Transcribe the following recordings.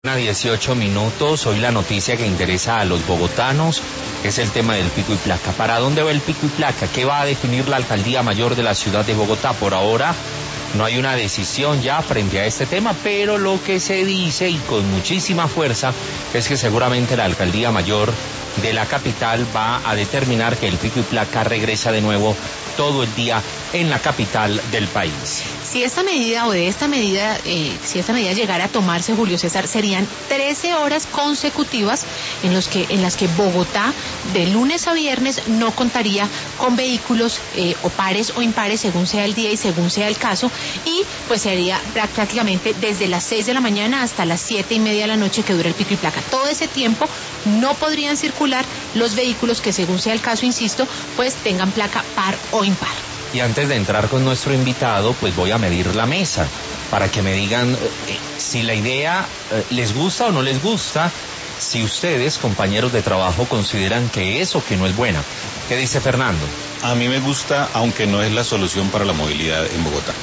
A 18 minutos, hoy la noticia que interesa a los bogotanos es el tema del pico y placa. ¿Para dónde va el pico y placa? ¿Qué va a definir la alcaldía mayor de la ciudad de Bogotá? Por ahora no hay una decisión ya frente a este tema, pero lo que se dice y con muchísima fuerza es que seguramente la alcaldía mayor de la capital va a determinar que el pico y placa regresa de nuevo todo el día en la capital del país. Si esta medida si esta medida llegara a tomarse, Julio César, serían 13 horas consecutivas en las que Bogotá de lunes a viernes no contaría con vehículos o pares o impares según sea el día y según sea el caso, y pues sería prácticamente desde las 6 de la mañana hasta las 7:30 de la noche que dura el pico y placa. Todo ese tiempo no podrían circular los vehículos que según sea el caso, insisto, pues tengan placa par o impar. Y antes de entrar con nuestro invitado, pues voy a medir la mesa para que me digan si la idea les gusta o no les gusta, si ustedes, compañeros de trabajo, consideran que es o que no es buena. ¿Qué dice Fernando? A mí me gusta, aunque no es la solución para la movilidad en Bogotá.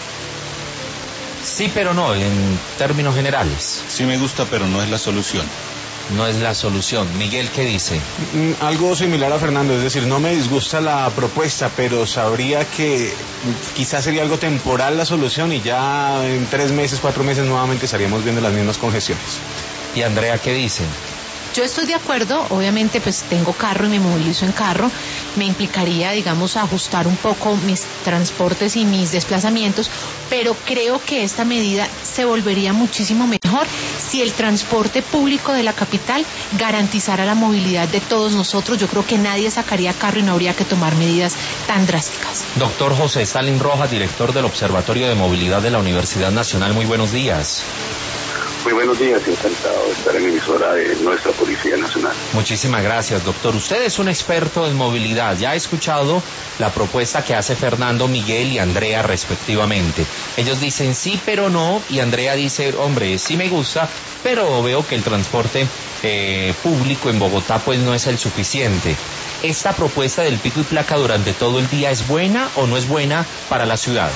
Sí, pero no, en términos generales. Sí me gusta, pero no es la solución. No es la solución. Miguel, ¿qué dice? Algo similar a Fernando, es decir, no me disgusta la propuesta, pero sabría que quizás sería algo temporal la solución y ya en 3 meses, 4 meses nuevamente estaríamos viendo las mismas congestiones. ¿Y Andrea qué dice? Yo estoy de acuerdo, obviamente pues tengo carro y me movilizo en carro, me implicaría, digamos, ajustar un poco mis transportes y mis desplazamientos, pero creo que esta medida se volvería muchísimo mejor si el transporte público de la capital garantizara la movilidad de todos nosotros. Yo creo que nadie sacaría carro y no habría que tomar medidas tan drásticas. Doctor José Stalin Rojas, director del Observatorio de Movilidad de la Universidad Nacional, muy buenos días. Muy buenos días, encantado de estar en la emisora de nuestra Policía Nacional. Muchísimas gracias, doctor. Usted es un experto en movilidad. Ya ha escuchado la propuesta que hace Fernando, Miguel y Andrea respectivamente. Ellos dicen sí, pero no, y Andrea dice, hombre, sí me gusta, pero veo que el transporte público en Bogotá pues no es el suficiente. ¿Esta propuesta del pico y placa durante todo el día es buena o no es buena para la ciudad?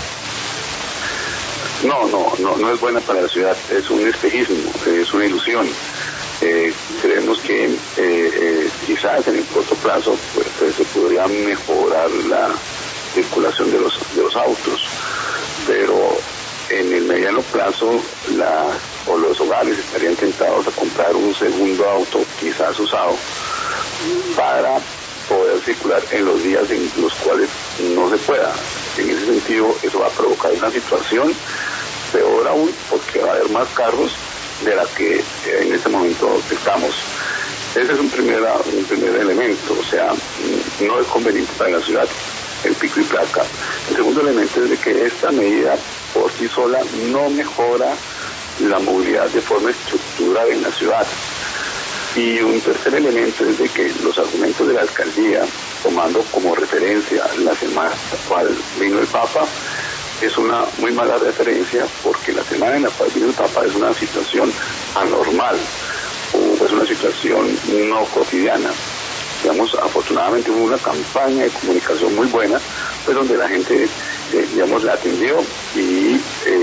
No es buena para la ciudad, es un espejismo, es una ilusión. Creemos que quizás en el corto plazo pues, se podría mejorar la circulación de los autos, pero en el mediano plazo los hogares estarían tentados a comprar un segundo auto, quizás usado, para poder circular en los días en los cuales no se pueda. En ese sentido, eso va a provocar una situación peor aún, porque va a haber más carros de la que en este momento estamos. Ese es un primer elemento, o sea, no es conveniente para la ciudad el pico y placa. El segundo elemento es de que esta medida por sí sola no mejora la movilidad de forma estructural en la ciudad. Y un tercer elemento es de que los argumentos de la alcaldía, tomando como referencia la semana en la cual vino el Papa, es una muy mala referencia, porque la semana en la cual vino el Papa es una situación anormal, o es una situación no cotidiana. Digamos, afortunadamente hubo una campaña de comunicación muy buena, pues donde la gente, la atendió y,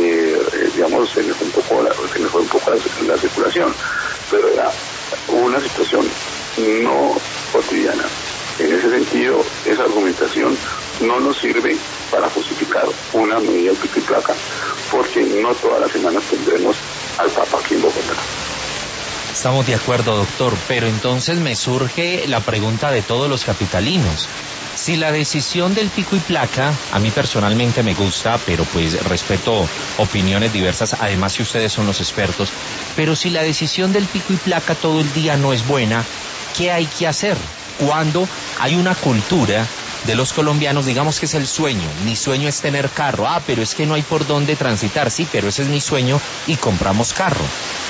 se mejoró un poco la circulación, pero hubo una situación no cotidiana. En ese sentido, esa argumentación no nos sirve para justificar una medida de pico y placa, porque no todas las semanas tendremos al Papa aquí en Bogotá. Estamos de acuerdo, doctor, pero entonces me surge la pregunta de todos los capitalinos. Si la decisión del pico y placa, a mí personalmente me gusta, pero pues respeto opiniones diversas, además si ustedes son los expertos, pero si la decisión del pico y placa todo el día no es buena, ¿qué hay que hacer? Cuando hay una cultura de los colombianos, digamos que es el sueño, mi sueño es tener carro, pero es que no hay por dónde transitar, sí, pero ese es mi sueño y compramos carro.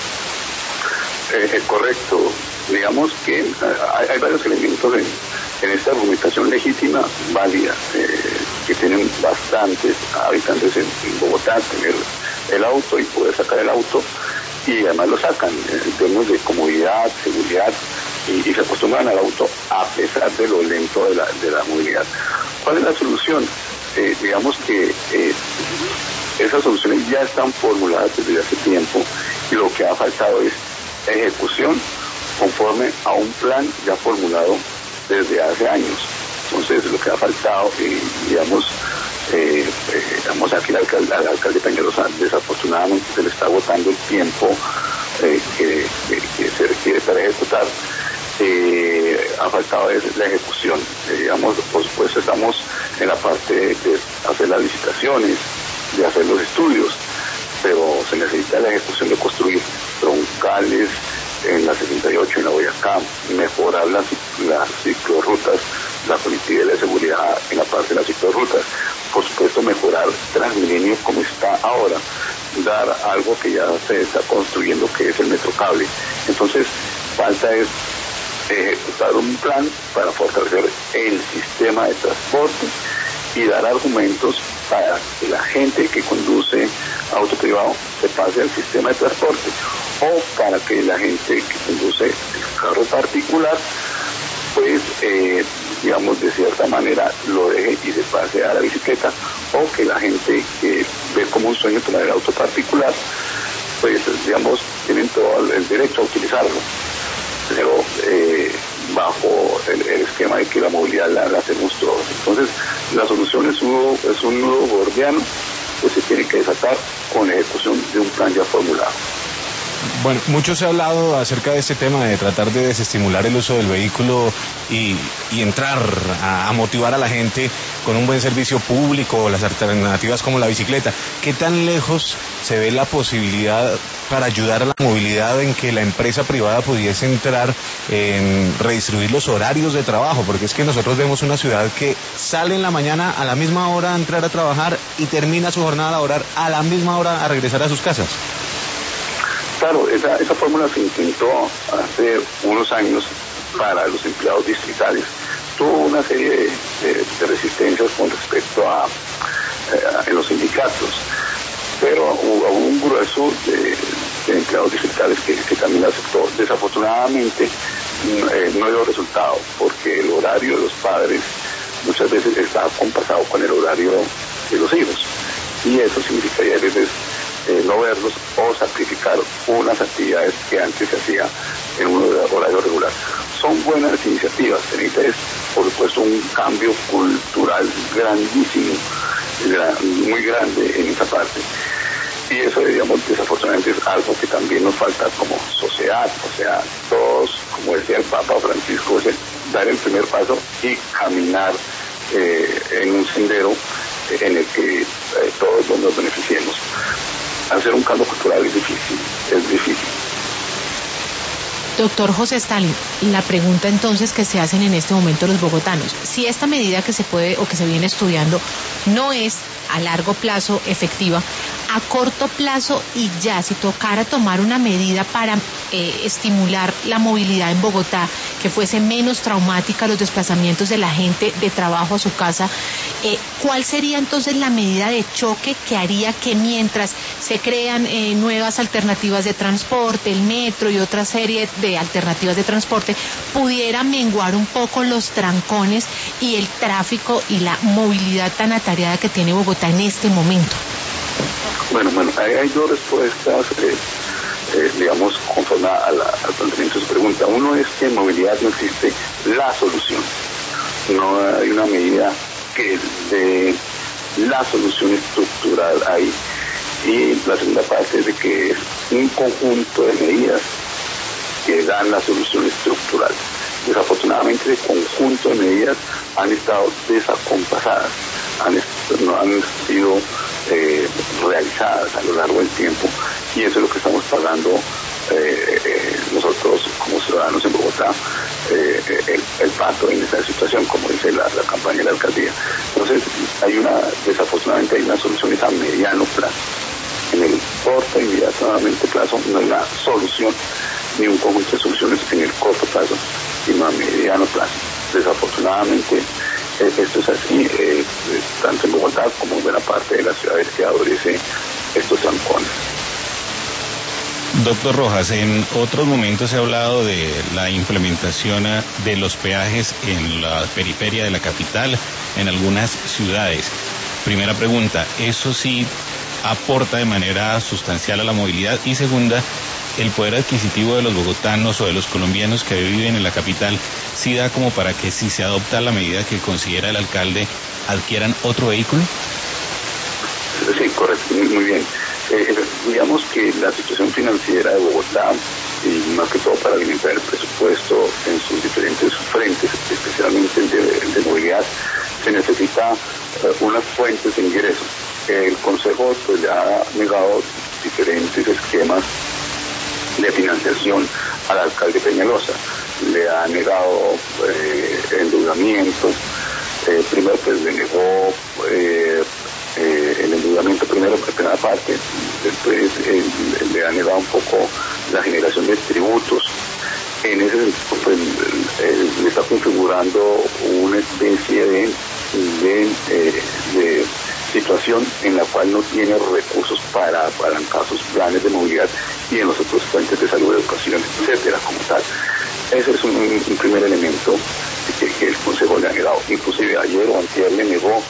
Correcto, digamos que hay varios elementos en esta argumentación legítima, válida, que tienen bastantes habitantes en Bogotá, tener el auto y poder sacar el auto, y además lo sacan en términos de comodidad, seguridad, y se acostumbran al auto a pesar de lo lento de la movilidad. ¿Cuál es la solución? Digamos que esas soluciones ya están formuladas desde hace tiempo y lo que ha faltado es ejecución conforme a un plan ya formulado desde hace años. Entonces lo que ha faltado, aquí al alcalde Peñalosa desafortunadamente se le está agotando el tiempo que se requiere para ejecutar. Ha faltado la ejecución. Por supuesto estamos en la parte de hacer las licitaciones, de hacer los estudios, pero se necesita la ejecución de construir troncales en la 68, en la Boyacá, mejorar las ciclorrutas, la conectividad y la seguridad en la parte de las ciclorrutas, por supuesto mejorar Transmilenio como está ahora, dar algo que ya se está construyendo, que es el Metrocable. Entonces falta es ejecutar un plan para fortalecer el sistema de transporte y dar argumentos para que la gente que conduce auto privado se pase al sistema de transporte, o para que la gente que conduce el carro particular pues de cierta manera lo deje y se pase a la bicicleta, o que la gente que ve como un sueño tomar el auto particular pues tienen todo el derecho a utilizarlo, pero bajo el esquema de que la movilidad la hacemos todos. Entonces la solución es un nudo gordiano que se tiene que desatar con la ejecución de un plan ya formulado. Bueno, mucho se ha hablado acerca de este tema de tratar de desestimular el uso del vehículo y entrar a motivar a la gente con un buen servicio público, las alternativas como la bicicleta. ¿Qué tan lejos se ve la posibilidad para ayudar a la movilidad en que la empresa privada pudiese entrar en redistribuir los horarios de trabajo? Porque es que nosotros vemos una ciudad que sale en la mañana a la misma hora a entrar a trabajar y termina su jornada laboral a la misma hora a regresar a sus casas. Claro, esa fórmula se intentó hace unos años para los empleados distritales. Tuvo una serie de resistencias con respecto a en los sindicatos, pero hubo un grueso de empleados distritales que también la aceptó. Desafortunadamente no dio resultado, porque el horario de los padres muchas veces está compasado con el horario de los hijos, y eso significaría a veces no verlos o sacrificar unas actividades que antes se hacía en un horario regular. Son buenas iniciativas, se necesita por supuesto un cambio cultural grandísimo, muy grande en esa parte, y eso desafortunadamente es algo que también nos falta como sociedad. O sea, todos, como decía el Papa Francisco, es dar el primer paso y caminar en un sendero en el que todos nos beneficiemos. Hacer un cambio cultural es difícil. Doctor José Stalin, la pregunta entonces que se hacen en este momento los bogotanos: si esta medida que se puede o que se viene estudiando no es a largo plazo efectiva, a corto plazo y ya, si tocara tomar una medida para estimular la movilidad en Bogotá, que fuese menos traumática los desplazamientos de la gente de trabajo a su casa, ¿cuál sería entonces la medida de choque que haría que mientras se crean nuevas alternativas de transporte, el metro y otra serie de alternativas de transporte, pudiera menguar un poco los trancones y el tráfico y la movilidad tan atareada que tiene Bogotá en este momento? Bueno, hay dos respuestas, conforme al planteamiento de su pregunta. Uno es que en movilidad no existe la solución. No hay una medida que dé la solución estructural ahí. Y la segunda parte es de que es un conjunto de medidas que dan la solución estructural. Desafortunadamente, ese conjunto de medidas han estado desacompasadas, no han sido realizadas a lo largo del tiempo, y eso es lo que estamos pagando nosotros como ciudadanos en Bogotá, el pato en esa situación, como dice la campaña de la alcaldía. Entonces, desafortunadamente hay una solución a mediano plazo. En el corto e inmediatamente plazo no hay una solución ni un conjunto de soluciones en el corto plazo, sino a mediano plazo. Desafortunadamente esto es así, tanto en Bogotá como en buena parte de las ciudades que adolece estos trancones. Doctor Rojas, en otros momentos se ha hablado de la implementación de los peajes en la periferia de la capital, en algunas ciudades. Primera pregunta, ¿eso sí aporta de manera sustancial a la movilidad? Y segunda, el poder adquisitivo de los bogotanos o de los colombianos que viven en la capital sí da como para que, si se adopta la medida que considera el alcalde, adquieran otro vehículo? Sí, correcto, muy bien. Digamos que la situación financiera de Bogotá, y más que todo para alimentar el presupuesto en sus diferentes frentes, especialmente el de movilidad, se necesita unas fuentes de ingresos. El Consejo pues le ha negado diferentes esquemas de financiación al alcalde Peñalosa. Le ha negado endeudamiento. Primero pues le negó el endeudamiento primero por primera parte, después le ha negado un poco la generación de tributos. En ese sentido pues le está configurando una especie de situación en la cual no tiene recursos para apalancar sus planes de movilidad y en los otros fuentes de salud, educación, etcétera, como tal. Ese es un primer elemento que el Consejo le ha negado. Inclusive ayer o antier le negó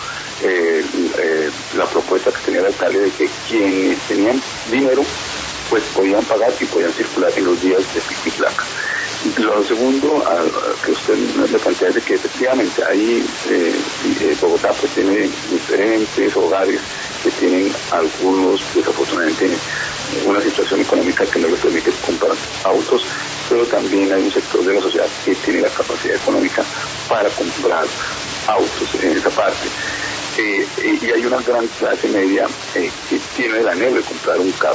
la propuesta que tenía el alcalde de que quienes tenían dinero pues podían pagar y podían circular en los días de pico y placa. Lo segundo que usted me plantea es de que efectivamente ahí Bogotá pues tiene diferentes hogares que tienen algunos desafortunadamente una situación económica que no les permite comprar autos, pero también hay un sector de la sociedad que tiene la capacidad económica para comprar autos en esa parte. Y hay una gran clase media que tiene el anhelo de comprar un carro.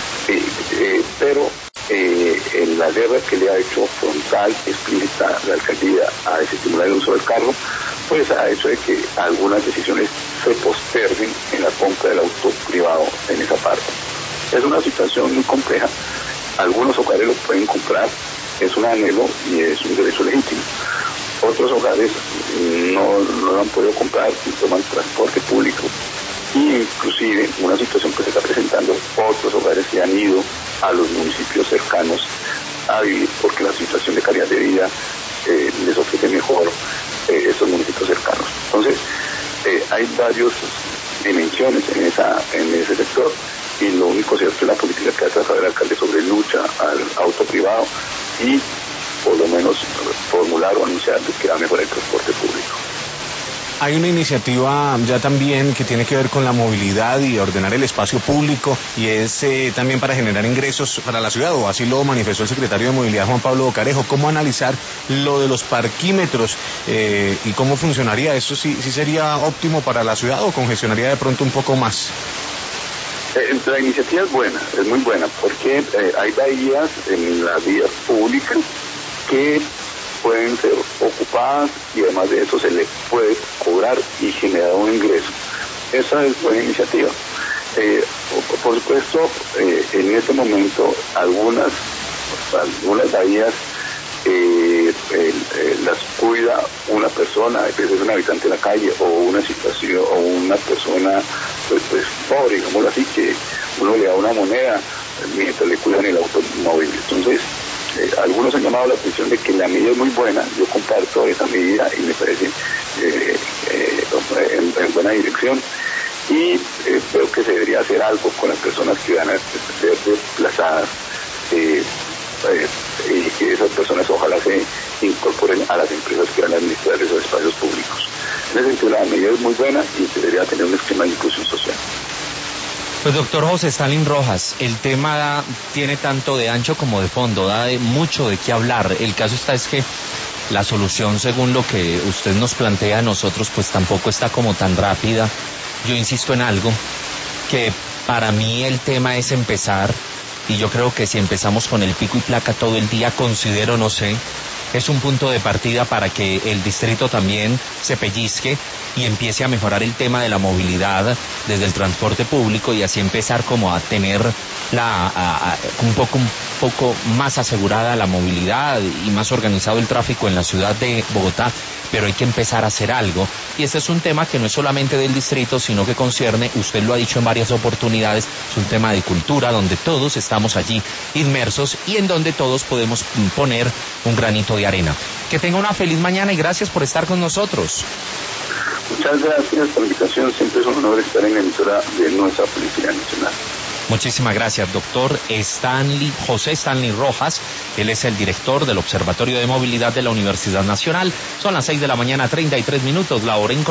Pero en la guerra que le ha hecho frontal, explícita la alcaldía a desestimular el uso del carro, pues ha hecho de que algunas decisiones se posterguen en la compra del auto privado en esa parte. Es una situación muy compleja. Algunos hogares lo pueden comprar, es un anhelo y es un derecho legítimo. Otros hogares no lo han podido comprar y toman transporte público. Y inclusive una situación que se está presentando, otros hogares se han ido a los municipios cercanos a vivir porque la situación de calidad de vida les ofrece mejor esos municipios cercanos. Entonces, hay varias dimensiones en ese sector y lo único cierto es la política que ha trazado el alcalde sobre lucha al auto privado y por lo menos formular o anunciar que va a mejorar el transporte público. Hay una iniciativa ya también que tiene que ver con la movilidad y ordenar el espacio público y es también para generar ingresos para la ciudad, o así lo manifestó el secretario de Movilidad Juan Pablo Bocarejo. ¿Cómo analizar lo de los parquímetros y cómo funcionaría? ¿Eso sí sería óptimo para la ciudad o congestionaría de pronto un poco más? La iniciativa es buena, es muy buena, porque hay bahías en la vía pública que pueden ser ocupadas y además de eso se le puede cobrar y generar un ingreso. Esa es buena iniciativa. Por supuesto, en este momento algunas bahías las cuida una persona, a veces un habitante de la calle o una situación o una persona pues pobre, digámoslo así, que uno le da una moneda mientras le cuidan el automóvil. Entonces, algunos han llamado la atención de que la medida es muy buena. Yo comparto esa medida y me parece en buena dirección y creo que se debería hacer algo con las personas que van a ser desplazadas y que esas personas ojalá se incorporen a las empresas que van a administrar esos espacios públicos. En ese sentido la medida es muy buena y se debería tener un esquema de inclusión social. Pues doctor José Stalin Rojas, el tema tiene tanto de ancho como de fondo, da mucho de qué hablar. El caso es que la solución, según lo que usted nos plantea a nosotros, pues tampoco está como tan rápida. Yo insisto en algo, que para mí el tema es empezar, y yo creo que si empezamos con el pico y placa todo el día, considero, no sé, es un punto de partida para que el distrito también se pellizque y empiece a mejorar el tema de la movilidad desde el transporte público y así empezar como a tener un poco más asegurada la movilidad y más organizado el tráfico en la ciudad de Bogotá, pero hay que empezar a hacer algo y este es un tema que no es solamente del distrito sino que concierne, usted lo ha dicho en varias oportunidades, es un tema de cultura donde todos estamos allí inmersos y en donde todos podemos poner un granito de arena. Que tenga una feliz mañana y gracias por estar con nosotros. Muchas gracias por la invitación, siempre es un honor estar en la emisora de nuestra Policía Nacional. Muchísimas gracias, doctor José Stanley Rojas. Él es el director del Observatorio de Movilidad de la Universidad Nacional. Son las 6 de la mañana, 33 minutos, la hora en